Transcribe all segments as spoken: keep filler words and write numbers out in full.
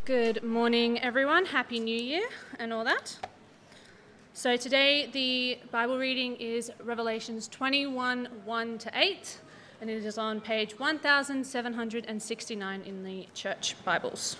Good morning, everyone. Happy New Year and all that. So today the Bible reading is Revelations twenty-one, one to eight, and it is on page one thousand seven hundred sixty-nine in the Church Bibles.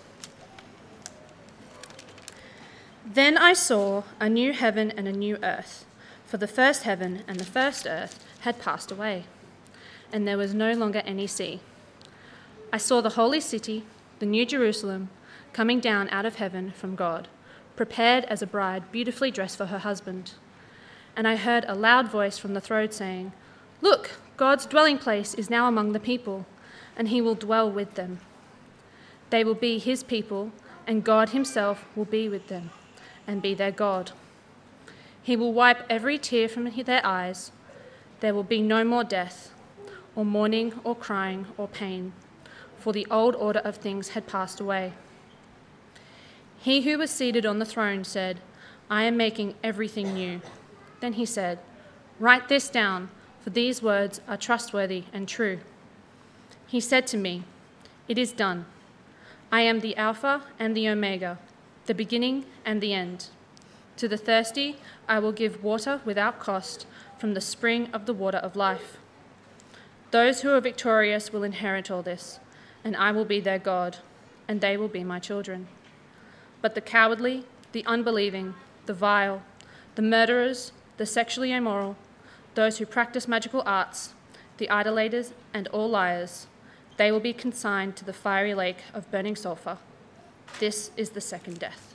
Then I saw a new heaven and a new earth, for the first heaven and the first earth had passed away, and there was no longer any sea. I saw the holy city, the new Jerusalem, coming down out of heaven from God, prepared as a bride beautifully dressed for her husband. And I heard a loud voice from the throne saying, "Look, God's dwelling place is now among the people, and he will dwell with them. They will be his people, and God himself will be with them and be their God. He will wipe every tear from their eyes. There will be no more death, or mourning, or crying, or pain, for the old order of things had passed away." He who was seated on the throne said, "I am making everything new." Then he said, "Write this down, for these words are trustworthy and true." He said to me, "It is done. I am the Alpha and the Omega, the beginning and the end. To the thirsty I will give water without cost from the spring of the water of life. Those who are victorious will inherit all this, and I will be their God, and they will be my children. But the cowardly, the unbelieving, the vile, the murderers, the sexually immoral, those who practice magical arts, the idolaters, and all liars, they will be consigned to the fiery lake of burning sulfur. This is the second death."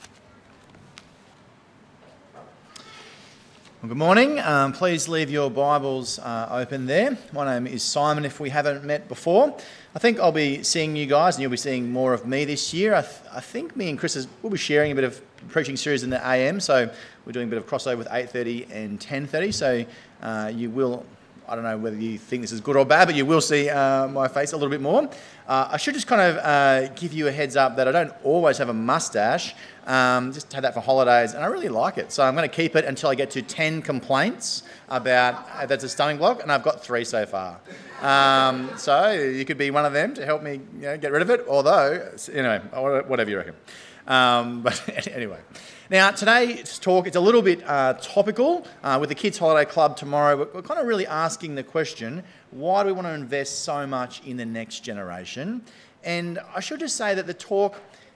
Well, good morning. Um, please leave your Bibles uh, open there. My name is Simon, if we haven't met before. I think I'll be seeing you guys, and you'll be seeing more of me this year. I, th- I think me and Chris is, will be sharing a bit of preaching series in the A M, so we're doing a bit of crossover with eight thirty and ten thirty, so uh, you will, I don't know whether you think this is good or bad, but you will see uh, my face a little bit more. Uh, I should just kind of uh, give you a heads up that I don't always have a mustache. Um, just had that for holidays, and I really like it. So I'm going to keep it until I get to ten complaints about uh, that's a stumbling block, and I've got three so far. Um, so you could be one of them to help me, you know, get rid of it. Although, anyway, whatever you reckon. Um, but anyway, now today's talk it's a little bit uh, topical. Uh, with the Kids Holiday Club tomorrow, we're, we're kind of really asking the question: why do we want to invest so much in the next generation? And I should just say that the talk,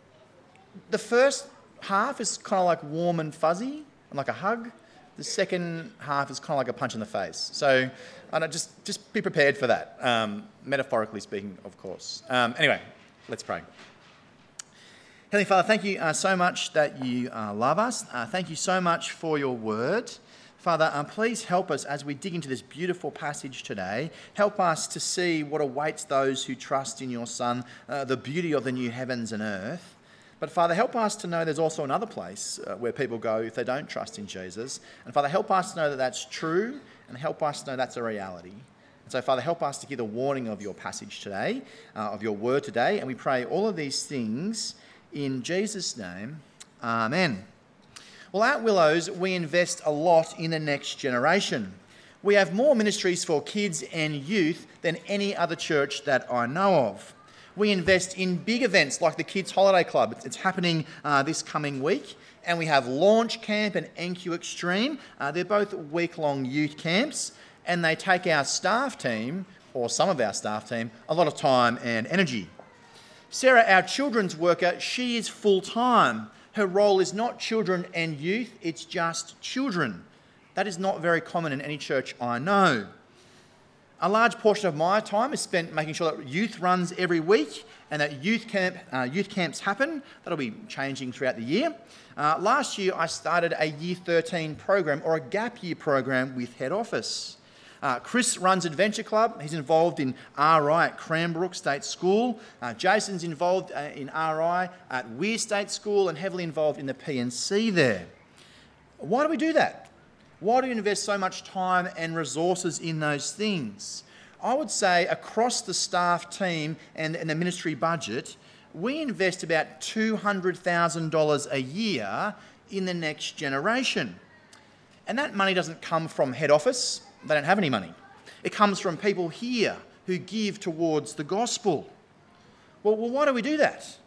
the first half is kind of like warm and fuzzy, and like a hug. The second half is kind of like a punch in the face. So, I don't just just be prepared for that. Um, metaphorically speaking, of course. Um, anyway, let's pray. Heavenly Father, thank you uh, so much that you uh, love us. Uh, thank you so much for your word. Father, uh, please help us as we dig into this beautiful passage today. Help us to see what awaits those who trust in your Son, uh, the beauty of the new heavens and earth. But Father, help us to know there's also another place uh, where people go if they don't trust in Jesus. And Father, help us to know that that's true, and help us to know that's a reality. And so Father, help us to hear the warning of your passage today, uh, of your word today. And we pray all of these things in Jesus' name. Amen. Well, at Willows, we invest a lot in the next generation. We have more ministries for kids and youth than any other church that I know of. We invest in big events like the Kids Holiday Club. It's happening uh, this coming week. And we have Launch Camp and N Q Extreme. Uh, they're both week-long youth camps. And they take our staff team, or some of our staff team, a lot of time and energy. Sarah, our children's worker, she is full-time. Her role is not children and youth, it's just children. That is not very common in any church I know. A large portion of my time is spent making sure that youth runs every week and that youth camp uh, youth camps happen. That'll be changing throughout the year. Uh, last year, I started a Year thirteen program, or a gap year program, with head office. Uh, Chris runs Adventure Club. He's involved in R I at Cranbrook State School. Uh, Jason's involved uh, in R I at Weir State School and heavily involved in the P and C there. Why do we do that? Why do you invest so much time and resources in those things? I would say across the staff team and, and the ministry budget, we invest about two hundred thousand dollars a year in the next generation. And that money doesn't come from head office. They don't have any money. It comes from people here who give towards the gospel. Well, well why do we do that?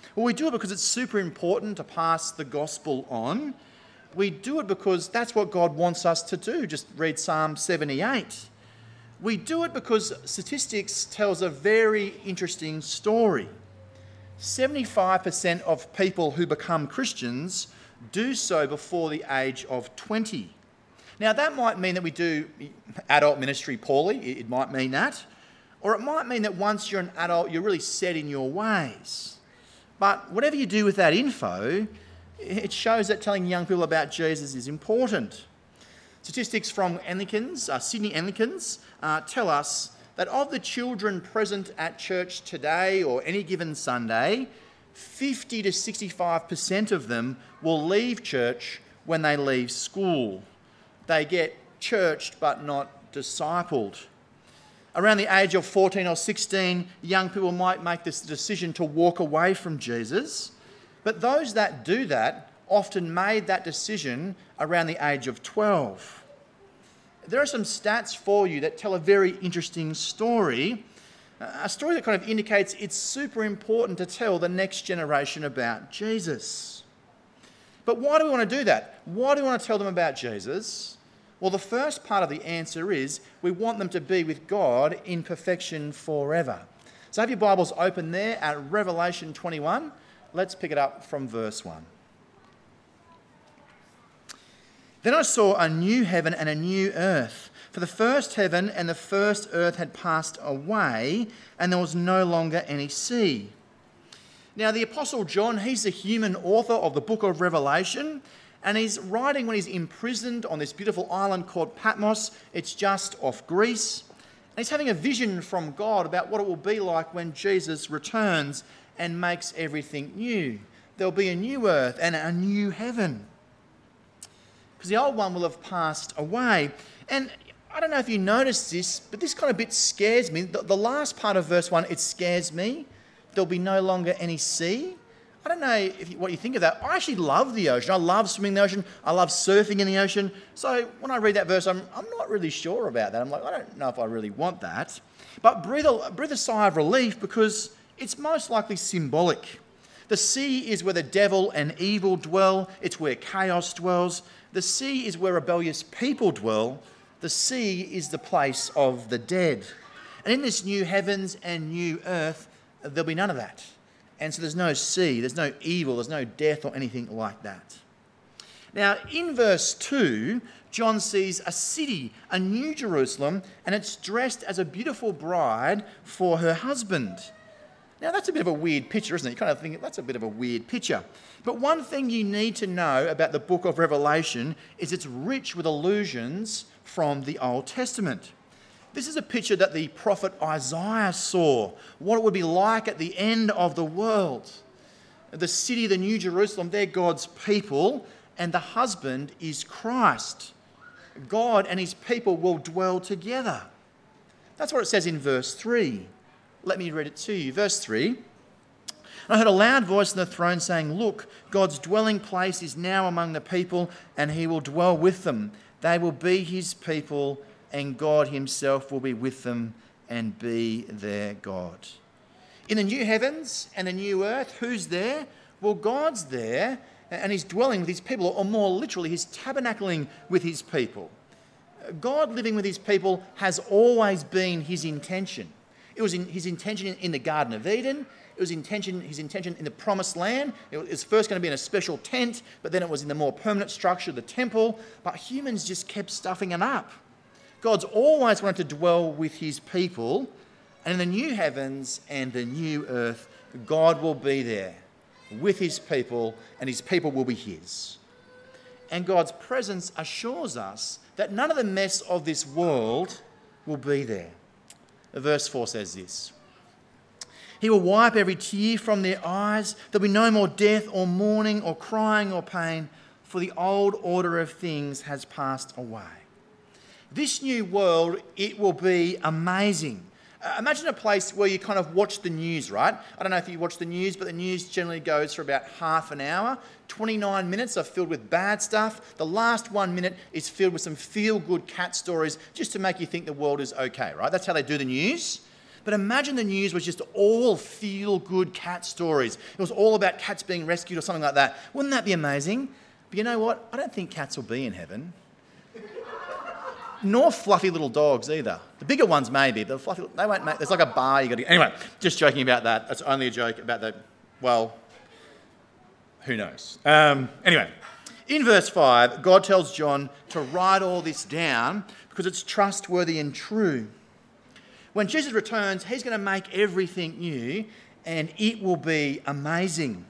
Well, we do it because it's super important to pass the gospel on. We do it because that's what God wants us to do. Just read Psalm seventy-eight. We do it because statistics tells a very interesting story. seventy-five percent of people who become Christians do so before the age of twenty. Now, that might mean that we do adult ministry poorly. It might mean that. Or it might mean that once you're an adult, you're really set in your ways. But whatever you do with that info, it shows that telling young people about Jesus is important. Statistics from Anglicans, uh, Sydney Anglicans, uh, tell us that of the children present at church today or any given Sunday, fifty to sixty-five percent of them will leave church when they leave school. They get churched but not discipled. Around the age of fourteen or sixteen, young people might make this decision to walk away from Jesus. But those that do that often made that decision around the age of twelve. There are some stats for you that tell a very interesting story, a story that kind of indicates it's super important to tell the next generation about Jesus. But why do we want to do that? Why do we want to tell them about Jesus? Well, the first part of the answer is we want them to be with God in perfection forever. So have your Bibles open there at Revelation twenty-one. Let's pick it up from verse one. Then I saw a new heaven and a new earth, for the first heaven and the first earth had passed away, and there was no longer any sea. Now, the Apostle John, he's the human author of the book of Revelation, and he's writing when he's imprisoned on this beautiful island called Patmos. It's just off Greece. And he's having a vision from God about what it will be like when Jesus returns and makes everything new. There'll be a new earth and a new heaven, because the old one will have passed away. And I don't know if you noticed this, but this kind of bit scares me. The, the last part of verse one, it scares me. There'll be no longer any sea. I don't know if you, what you think of that. I actually love the ocean. I love swimming in the ocean. I love surfing in the ocean. So when I read that verse, I'm, I'm not really sure about that. I'm like, I don't know if I really want that. But breathe a, breathe a sigh of relief, because it's most likely symbolic. The sea is where the devil and evil dwell. It's where chaos dwells. The sea is where rebellious people dwell. The sea is the place of the dead. And in this new heavens and new earth, there'll be none of that. And so there's no sea, there's no evil, there's no death or anything like that. Now, in verse two, John sees a city, a new Jerusalem, and it's dressed as a beautiful bride for her husband. Now, that's a bit of a weird picture, isn't it? You kind of think that's a bit of a weird picture. But one thing you need to know about the book of Revelation is it's rich with allusions from the Old Testament. This is a picture that the prophet Isaiah saw, what it would be like at the end of the world. The city, the New Jerusalem, they're God's people, and the husband is Christ. God and his people will dwell together. That's what it says in verse three. Let me read it to you. Verse three. I heard a loud voice in the throne saying, "Look, God's dwelling place is now among the people, and he will dwell with them. They will be his people, and God himself will be with them and be their God." In the new heavens and the new earth, who's there? Well, God's there, and he's dwelling with his people, or more literally, he's tabernacling with his people. God living with his people has always been his intention. It was in his intention in the Garden of Eden. It was intention, his intention in the Promised Land. It was first going to be in a special tent, but then it was in the more permanent structure, the temple. But humans just kept stuffing it up. God's always wanted to dwell with his people, and in the new heavens and the new earth, God will be there with his people, and his people will be his. And God's presence assures us that none of the mess of this world will be there. Verse four says this: "He will wipe every tear from their eyes. There'll be no more death or mourning or crying or pain, for the old order of things has passed away." This new world, it will be amazing. Uh, imagine a place where you kind of watch the news, right? I don't know if you watch the news, but the news generally goes for about half an hour. twenty-nine minutes are filled with bad stuff. The last one minute is filled with some feel-good cat stories just to make you think the world is okay, right? That's how they do the news. But imagine the news was just all feel-good cat stories. It was all about cats being rescued or something like that. Wouldn't that be amazing? But you know what? I don't think cats will be in heaven. Nor fluffy little dogs either. The bigger ones maybe, but the fluffy, they won't make, there's like a bar you got to... Anyway, just joking about that. That's only a joke about the, well, who knows? Um, anyway, in verse five, God tells John to write all this down because it's trustworthy and true. When Jesus returns, he's going to make everything new and it will be amazing.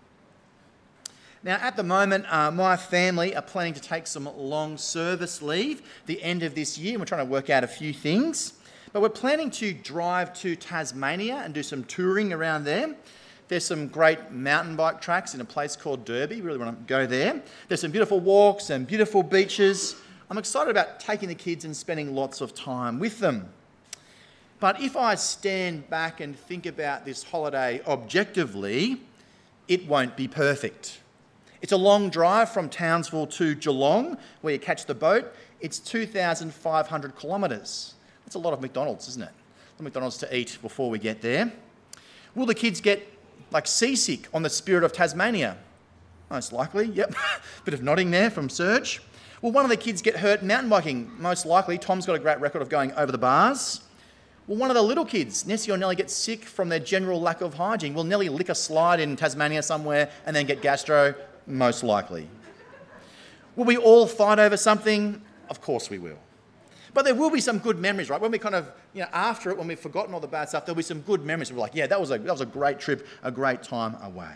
Now, at the moment, uh, my family are planning to take some long service leave the end of this year. We're trying to work out a few things. But we're planning to drive to Tasmania and do some touring around there. There's some great mountain bike tracks in a place called Derby. We really want to go there. There's some beautiful walks and beautiful beaches. I'm excited about taking the kids and spending lots of time with them. But if I stand back and think about this holiday objectively, it won't be perfect. It's a long drive from Townsville to Geelong, where you catch the boat. It's two thousand five hundred kilometres. That's a lot of McDonald's, isn't it? The McDonald's to eat before we get there. Will the kids get like seasick on the Spirit of Tasmania? Most likely, yep. Bit of nodding there from Serge. Will one of the kids get hurt mountain biking? Most likely. Tom's got a great record of going over the bars. Will one of the little kids, Nessie or Nellie, get sick from their general lack of hygiene? Will Nellie lick a slide in Tasmania somewhere and then get gastro? Most likely. Will we all fight over something? Of course we will. But there will be some good memories, right? When we kind of, you know, after it, when we've forgotten all the bad stuff, there'll be some good memories. We're like, yeah, that was a that was a great trip, a great time away.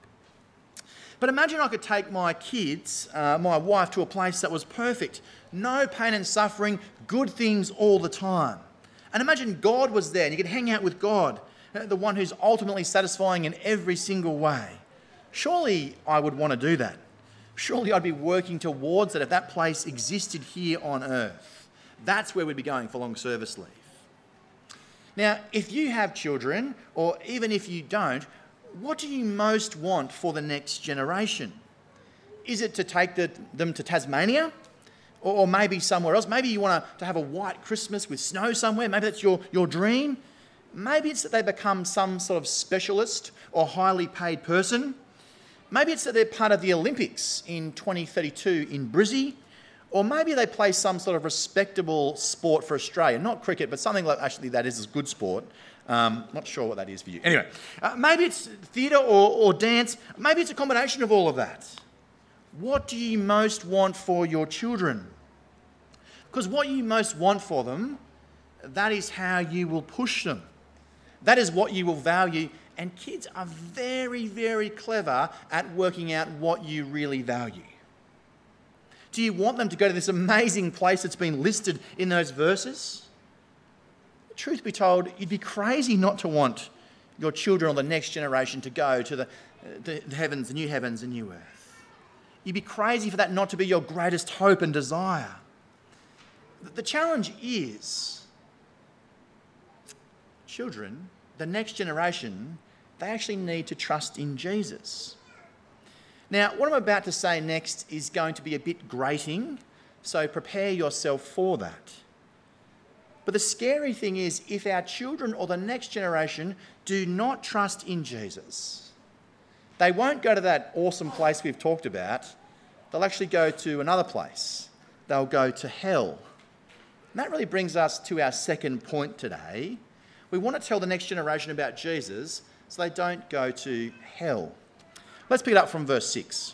But imagine I could take my kids, uh, my wife, to a place that was perfect. No pain and suffering, good things all the time. And imagine God was there and you could hang out with God, the one who's ultimately satisfying in every single way. Surely I would want to do that. Surely I'd be working towards it if that place existed here on earth. That's where we'd be going for long service leave. Now, if you have children, or even if you don't, what do you most want for the next generation? Is it to take the, them to Tasmania? Or, or maybe somewhere else? Maybe you want to, to have a white Christmas with snow somewhere. Maybe that's your, your dream. Maybe it's that they become some sort of specialist or highly paid person. Maybe it's that they're part of the Olympics in twenty thirty-two in Brizzy, or maybe they play some sort of respectable sport for Australia. Not cricket, but something like, actually that is a good sport. Um, not sure what that is for you. Anyway, uh, maybe it's theatre or, or dance. Maybe it's a combination of all of that. What do you most want for your children? Because what you most want for them, that is how you will push them. That is what you will value. And kids are very, very clever at working out what you really value. Do you want them to go to this amazing place that's been listed in those verses? Truth be told, you'd be crazy not to want your children or the next generation to go to the, the heavens, the new heavens and new earth. You'd be crazy for that not to be your greatest hope and desire. The challenge is, children, the next generation, they actually need to trust in Jesus. Now, what I'm about to say next is going to be a bit grating, so prepare yourself for that. But the scary thing is, if our children or the next generation do not trust in Jesus, they won't go to that awesome place we've talked about. They'll actually go to another place. They'll go to hell. And that really brings us to our second point today. We want to tell the next generation about Jesus so they don't go to hell. Let's pick it up from verse six.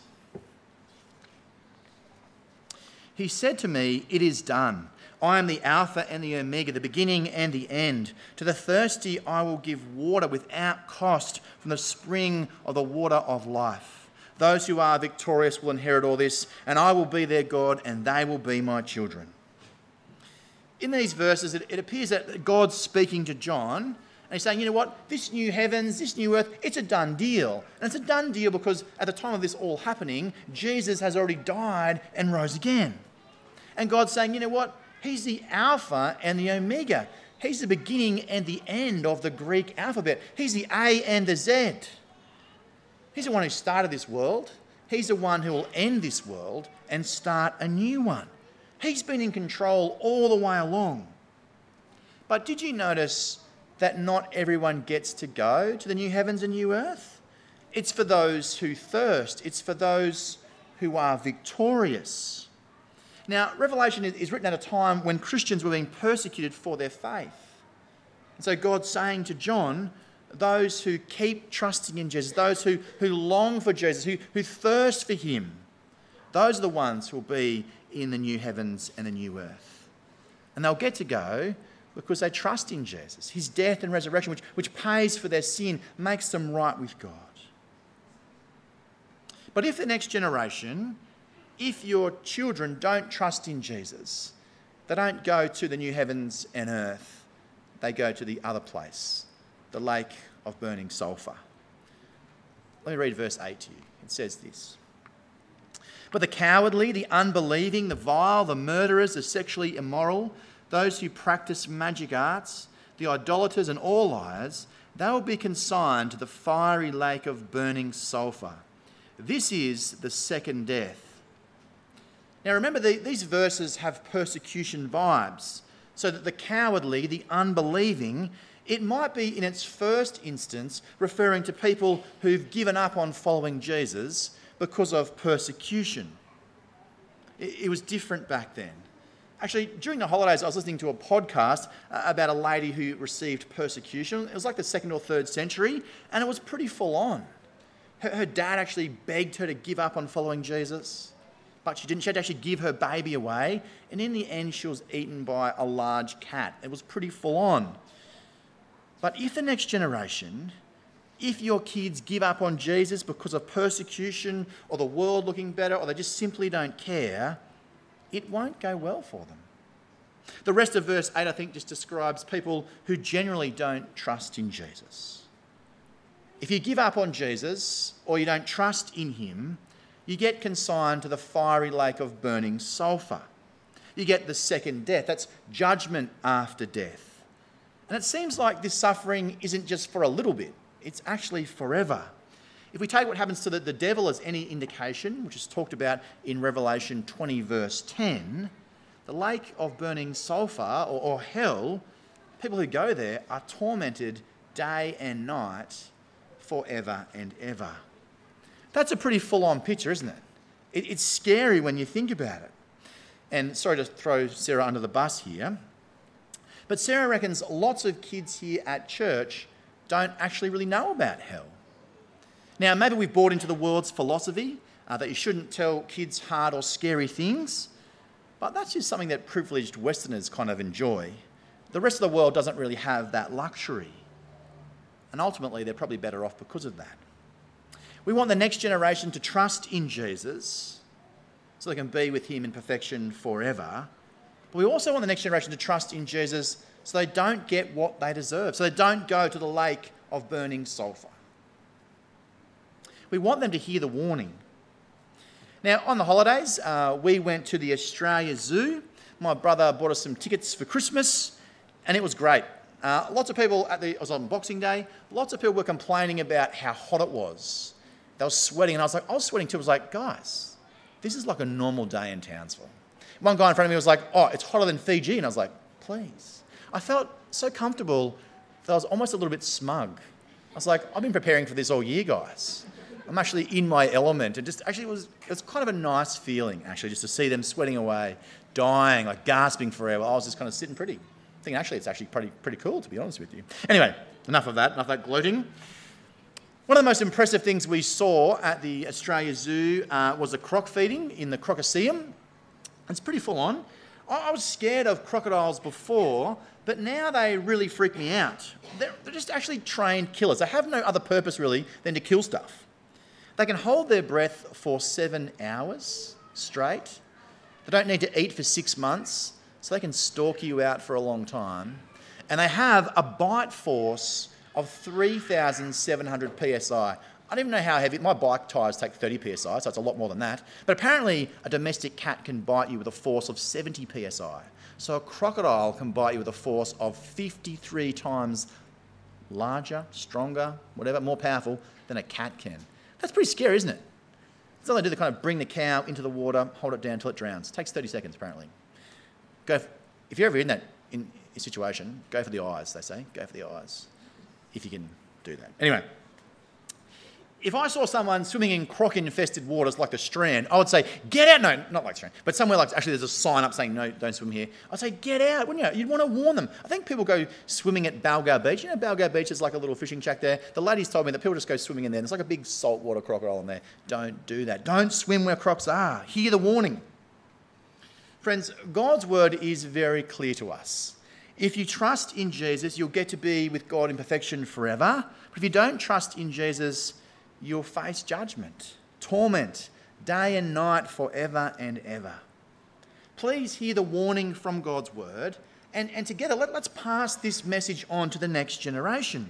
He said to me, "It is done. I am the Alpha and the Omega, the beginning and the end. To the thirsty I will give water without cost from the spring of the water of life. Those who are victorious will inherit all this, and I will be their God, and they will be my children." In these verses, it, it appears that God's speaking to John, and he's saying, you know what, this new heavens, this new earth, it's a done deal. And it's a done deal because at the time of this all happening, Jesus has already died and rose again. And God's saying, you know what, he's the Alpha and the Omega. He's the beginning and the end of the Greek alphabet. He's the A and the Z. He's the one who started this world. He's the one who will end this world and start a new one. He's been in control all the way along. But did you notice that not everyone gets to go to the new heavens and new earth. It's for those who thirst. It's for those who are victorious. Now, Revelation is written at a time when Christians were being persecuted for their faith. And so God's saying to John, those who keep trusting in Jesus, those who, who long for Jesus, who, who thirst for him, those are the ones who will be in the new heavens and the new earth. And they'll get to go because they trust in Jesus. His death and resurrection, which, which pays for their sin, makes them right with God. But if the next generation, if your children don't trust in Jesus, they don't go to the new heavens and earth, they go to the other place, the lake of burning sulphur. Let me read verse eight to you. It says this. But the cowardly, the unbelieving, the vile, the murderers, the sexually immoral, those who practice magic arts, the idolaters and all liars, they will be consigned to the fiery lake of burning sulphur. This is the second death. Now remember, the, these verses have persecution vibes, so that the cowardly, the unbelieving, it might be in its first instance referring to people who've given up on following Jesus because of persecution. It, it was different back then. Actually, during the holidays, I was listening to a podcast uh, about a lady who received persecution. It was like the second or third century, and it was pretty full on. Her, her dad actually begged her to give up on following Jesus, but she didn't. She had to actually give her baby away, and in the end, she was eaten by a large cat. It was pretty full on. But if the next generation, if your kids give up on Jesus because of persecution or the world looking better, or they just simply don't care, it won't go well for them. The rest of verse eight, I think, just describes people who generally don't trust in Jesus. If you give up on Jesus or you don't trust in him, you get consigned to the fiery lake of burning sulphur. You get the second death. That's judgment after death. And it seems like this suffering isn't just for a little bit. It's actually forever. If we take what happens to the, the devil as any indication, which is talked about in Revelation twenty, verse ten, the lake of burning sulphur, or, or hell, people who go there are tormented day and night forever and ever. That's a pretty full-on picture, isn't it? it? It's scary when you think about it. And sorry to throw Sarah under the bus here, but Sarah reckons lots of kids here at church don't actually really know about hell. Now, maybe we've bought into the world's philosophy uh, that you shouldn't tell kids hard or scary things, but that's just something that privileged Westerners kind of enjoy. The rest of the world doesn't really have that luxury, and ultimately they're probably better off because of that. We want the next generation to trust in Jesus so they can be with him in perfection forever, but we also want the next generation to trust in Jesus so they don't get what they deserve, so they don't go to the lake of burning sulphur. We want them to hear the warning. Now, on the holidays, uh, we went to the Australia Zoo. My brother bought us some tickets for Christmas, and it was great. Uh, lots of people, at the, it was on Boxing Day, lots of people were complaining about how hot it was. They were sweating, and I was like, I was sweating too. I was like, guys, this is like a normal day in Townsville. One guy in front of me was like, oh, it's hotter than Fiji. And I was like, please. I felt so comfortable that I was almost a little bit smug. I was like, I've been preparing for this all year, guys. I'm actually in my element, and just actually it was it was kind of a nice feeling actually just to see them sweating away, dying, like gasping forever. I was just kind of sitting pretty, thinking actually it's actually pretty pretty cool, to be honest with you. Anyway, enough of that, enough of that gloating. One of the most impressive things we saw at the Australia Zoo uh, was the croc feeding in the Crocoseum. It's pretty full on. I was scared of crocodiles before, but now they really freak me out. They're, they're just actually trained killers. They have no other purpose really than to kill stuff. They can hold their breath for seven hours straight. They don't need to eat for six months, so they can stalk you out for a long time. And they have a bite force of three thousand seven hundred P S I. I don't even know how heavy. My bike tyres take thirty P S I, so it's a lot more than that. But apparently a domestic cat can bite you with a force of seventy P S I. So a crocodile can bite you with a force of fifty-three times larger, stronger, whatever, more powerful than a cat can. That's pretty scary, isn't it? That's all they do. They kind of bring the cow into the water, hold it down until it drowns. It takes thirty seconds, apparently. Go if you're ever in that in situation, go for the eyes, they say. Go for the eyes, if you can do that. Anyway, if I saw someone swimming in croc-infested waters like the Strand, I would say, get out. No, not like the Strand, but somewhere like, actually there's a sign up saying, no, don't swim here. I'd say, get out, wouldn't you? You'd want to warn them. I think people go swimming at Balgar Beach. You know, Balgar Beach is like a little fishing shack there. The ladies told me that people just go swimming in there. There's like a big saltwater crocodile in there. Don't do that. Don't swim where crocs are. Hear the warning. Friends, God's word is very clear to us. If you trust in Jesus, you'll get to be with God in perfection forever. But if you don't trust in Jesus, you'll face judgment, torment, day and night, forever and ever. Please hear the warning from God's word, and, and together let, let's pass this message on to the next generation.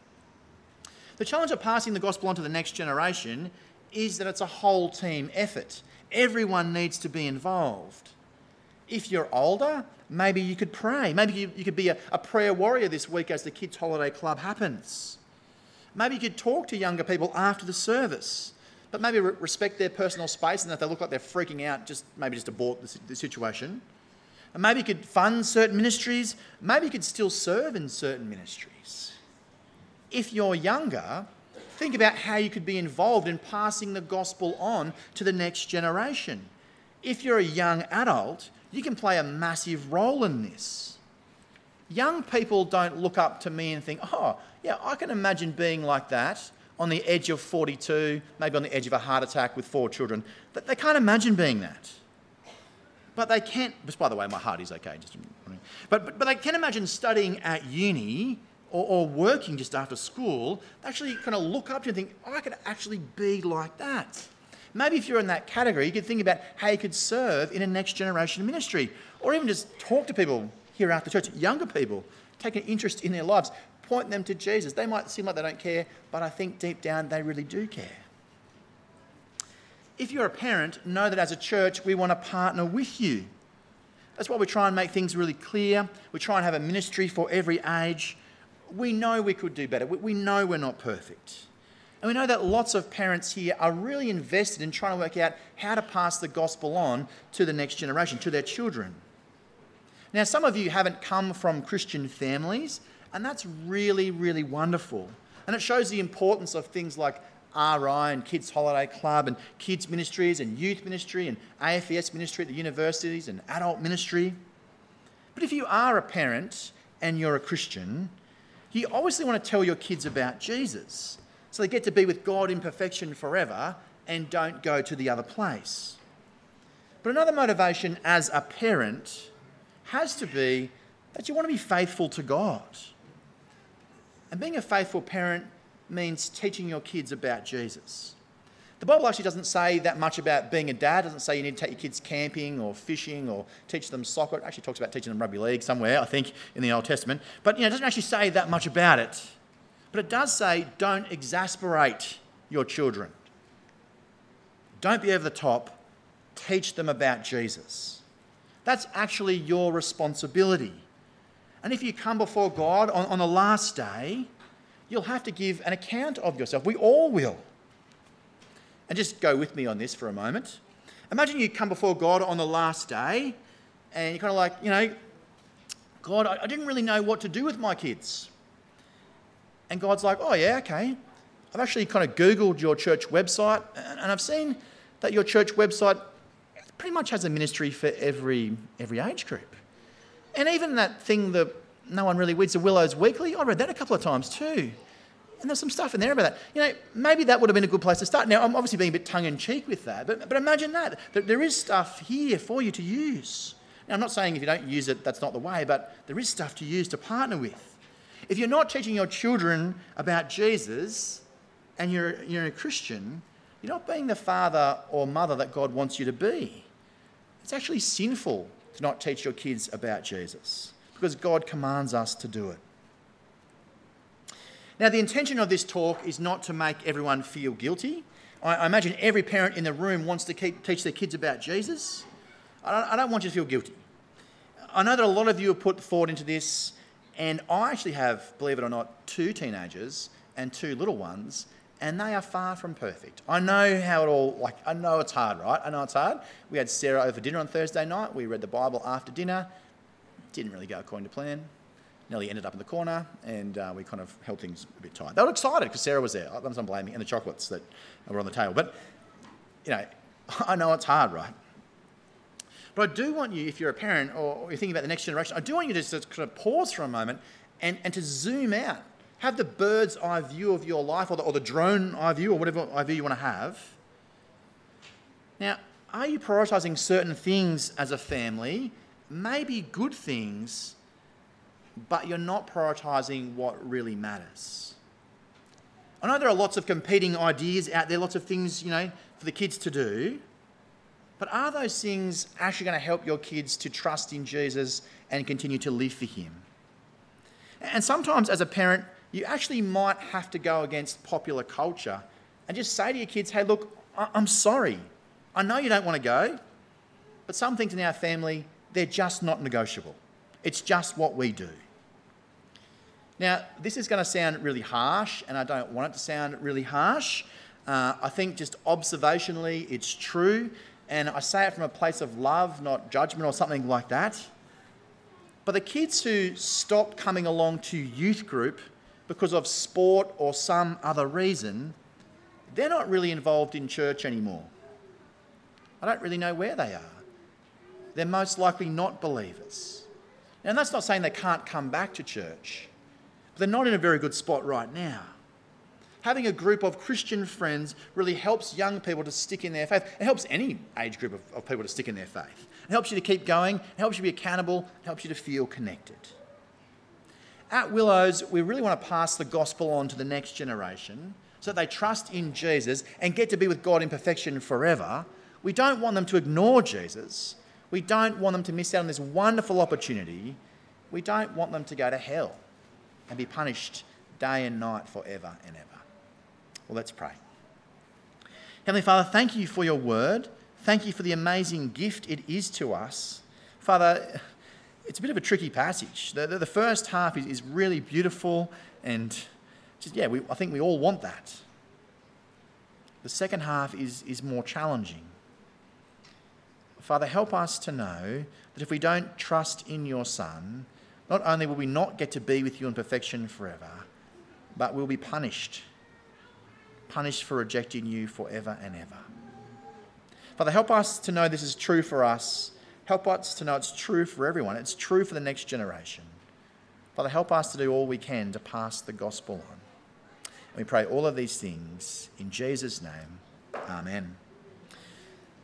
The challenge of passing the gospel on to the next generation is that it's a whole team effort. Everyone needs to be involved. If you're older, maybe you could pray. Maybe you, you could be a, a prayer warrior this week as the Kids Holiday Club happens. Maybe you could talk to younger people after the service, but maybe re- respect their personal space, and if they look like they're freaking out, just maybe just abort the, the situation. And maybe you could fund certain ministries. Maybe you could still serve in certain ministries. If you're younger, think about how you could be involved in passing the gospel on to the next generation. If you're a young adult, you can play a massive role in this. Young people don't look up to me and think, oh, yeah, I can imagine being like that on the edge of forty-two, maybe on the edge of a heart attack with four children. But they can't imagine being that. But they can't, just by the way, my heart is okay. Just, but, but, but they can imagine studying at uni or, or working just after school. They actually kind of look up to you and think, oh, I could actually be like that. Maybe if you're in that category, you could think about how you could serve in a next generation ministry, or even just talk to people here after church, younger people, take an interest in their lives, point them to Jesus. They might seem like they don't care, but I think deep down they really do care. If you're a parent, know that as a church, we want to partner with you. That's why we try and make things really clear. We try and have a ministry for every age. We know we could do better. We know we're not perfect. And we know that lots of parents here are really invested in trying to work out how to pass the gospel on to the next generation, to their children. Now, some of you haven't come from Christian families, and that's really, really wonderful. And it shows the importance of things like R I and Kids Holiday Club and kids ministries and youth ministry and A F E S ministry at the universities and adult ministry. But if you are a parent and you're a Christian, you obviously want to tell your kids about Jesus, so they get to be with God in perfection forever and don't go to the other place. But another motivation as a parent has to be that you want to be faithful to God. And being a faithful parent means teaching your kids about Jesus. The Bible actually doesn't say that much about being a dad. It doesn't say you need to take your kids camping or fishing or teach them soccer. It actually talks about teaching them rugby league somewhere, I think, in the Old Testament. But you know, it doesn't actually say that much about it. But it does say don't exasperate your children. Don't be over the top. Teach them about Jesus. That's actually your responsibility. And if you come before God on, on the last day, you'll have to give an account of yourself. We all will. And just go with me on this for a moment. Imagine you come before God on the last day and you're kind of like, you know, God, I, I didn't really know what to do with my kids. And God's like, oh yeah, okay. I've actually kind of Googled your church website and, and I've seen that your church website pretty much has a ministry for every every age group. And even that thing that no one really reads, the Willows Weekly, I read that a couple of times too. And there's some stuff in there about that. You know, maybe that would have been a good place to start. Now, I'm obviously being a bit tongue-in-cheek with that, but, but imagine that, that there is stuff here for you to use. Now, I'm not saying if you don't use it, that's not the way, but there is stuff to use to partner with. If you're not teaching your children about Jesus and you're, you're a Christian, you're not being the father or mother that God wants you to be. It's actually sinful to not teach your kids about Jesus because God commands us to do it. Now, the intention of this talk is not to make everyone feel guilty. I, I imagine every parent in the room wants to keep, teach their kids about Jesus. I don't, I don't want you to feel guilty. I know that a lot of you have put thought into this, and I actually have, believe it or not, two teenagers and two little ones, and they are far from perfect. I know how it all, like, I know it's hard, right? I know it's hard. We had Sarah over for dinner on Thursday night. We read the Bible after dinner. didn't really go according to plan. Nellie ended up in the corner, and uh, we kind of held things a bit tight. They were excited because Sarah was there. I was blaming, and the chocolates that were on the table. But, you know, I know it's hard, right? But I do want you, if you're a parent or you're thinking about the next generation, I do want you to just kind of pause for a moment and, and to zoom out. Have the bird's eye view of your life, or the, or the drone eye view, or whatever eye view you want to have. Now, are you prioritising certain things as a family, maybe good things, but you're not prioritising what really matters? I know there are lots of competing ideas out there, lots of things, you know, for the kids to do, but are those things actually going to help your kids to trust in Jesus and continue to live for him? And sometimes as a parent, you actually might have to go against popular culture and just say to your kids, hey, look, I- I'm sorry. I know you don't want to go, but some things in our family, they're just not negotiable. It's just what we do. Now, this is going to sound really harsh, and I don't want it to sound really harsh. Uh, I think just observationally, it's true, and I say it from a place of love, not judgment or something like that. But the kids who stop coming along to youth group because of sport or some other reason, they're not really involved in church anymore. I don't really know where they are. They're most likely not believers. And that's not saying they can't come back to church, but they're not in a very good spot right now. Having a group of Christian friends really helps young people to stick in their faith. It helps any age group of, of people to stick in their faith. It helps you to keep going, it helps you to be accountable, it helps you to feel connected. At Willows, we really want to pass the gospel on to the next generation so that they trust in Jesus and get to be with God in perfection forever. We don't want them to ignore Jesus. We don't want them to miss out on this wonderful opportunity. We don't want them to go to hell and be punished day and night forever and ever. Well, let's pray. Heavenly Father, thank you for your word. Thank you for the amazing gift it is to us. Father, it's a bit of a tricky passage. The, the, the first half is, is really beautiful and just, yeah, we, I think we all want that. The second half is, is more challenging. Father, help us to know that if we don't trust in your Son, not only will we not get to be with you in perfection forever, but we'll be punished. Punished for rejecting you forever and ever. Father, help us to know this is true for us. Help us to know it's true for everyone. It's true for the next generation. Father, help us to do all we can to pass the gospel on. And we pray all of these things in Jesus' name. Amen.